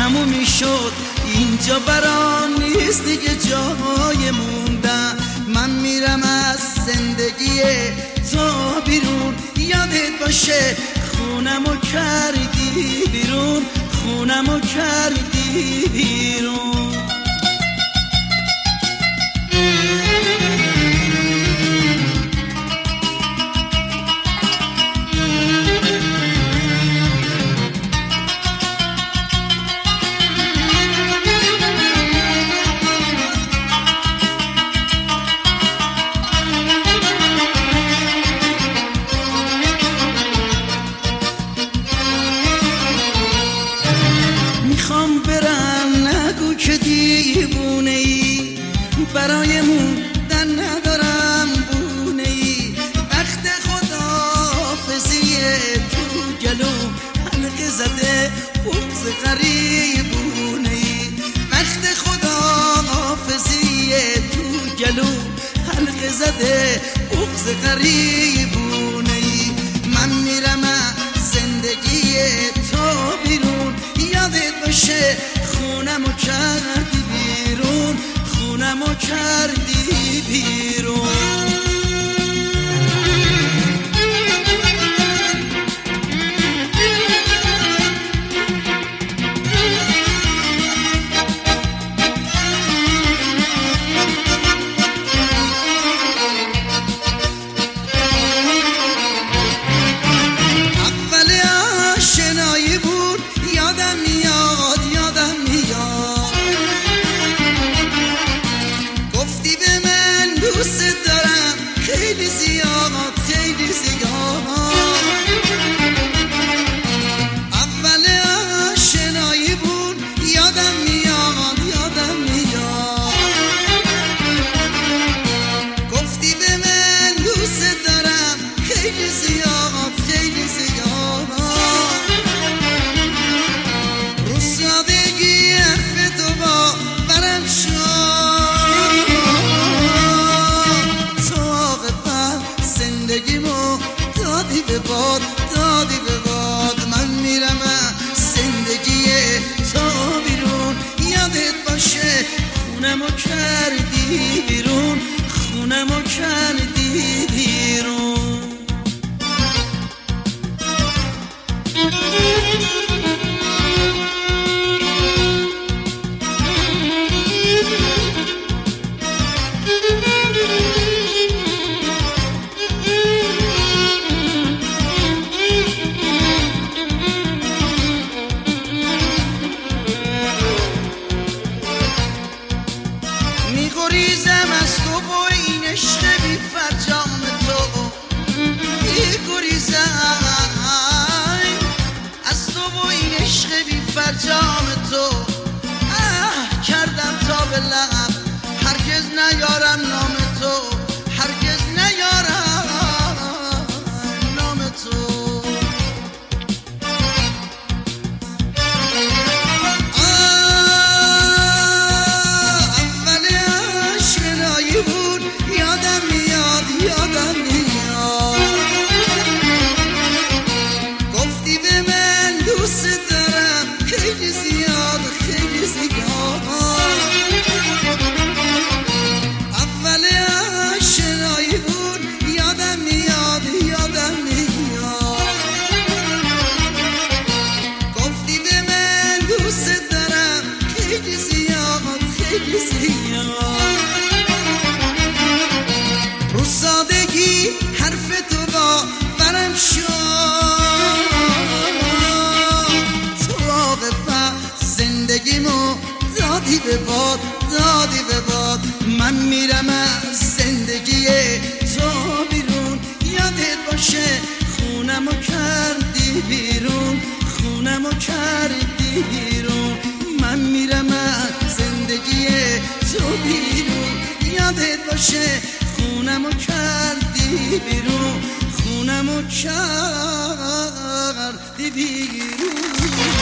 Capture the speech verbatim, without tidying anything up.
تمومی شد اینجا برام نیست دیگه جای موندن. من میرم از زندگی تو بیرون، یادت باشه خونمو کردی بیرون، خونمو کردی بیرون. میخوام برم نگو که دیوونه ای، برای موندن ندارم بونه ای. وقت خداحافظیه تو گلو حلقه زده بغض غریبونه ای. وقت خداحافظیه تو گلو حلقه زده بغض غریبونه ای. من میرم از زندگی تو بیرون، یادت باشه خونمو کردی بیرون، خونمو کردی بیرون. دوست دارم خیلی زیاد خیلی زیاد. اول آشنایی بود یادم میاد یادم میاد. گفتی به من دوست دارم خیلی زیاد خیلی زیاد. رو سادگی حرف تو با برم شد، زندگیمو دادی به باد دادی به باد. من میرم از زندگی تو بیرون، یادت باشه خونمو کردی بیرون، خونمو کردی بیرون. میگریزم از تو با این عشق بی فرجام تو، میگریزم از تو با این عشق بی فرجام تو. اه کردم تا به لب هرگز نیارم نام تو، هرگز نیارم نام تو. یادم میاد یادم میاد. گفتی به من دوست دارم خیلی زیاد خیلی زیاد. اول آشنایی بود یادم میاد یادم میاد. گفتی به من دوست دارم خیلی زیاد خیلی زیاد. رو سادگی حرف تو با برم شد، تو عاقبت زندگیمو دادی به باد دادی به باد. من میرم از زندگی تو بیرون، یادت باشه خونمو کردی بیرون، خونمو کردی بیرون. من میرم از زندگی تو بیرون، یادت باشه خونمو کردی بیرون، خونمو کردی بیرون.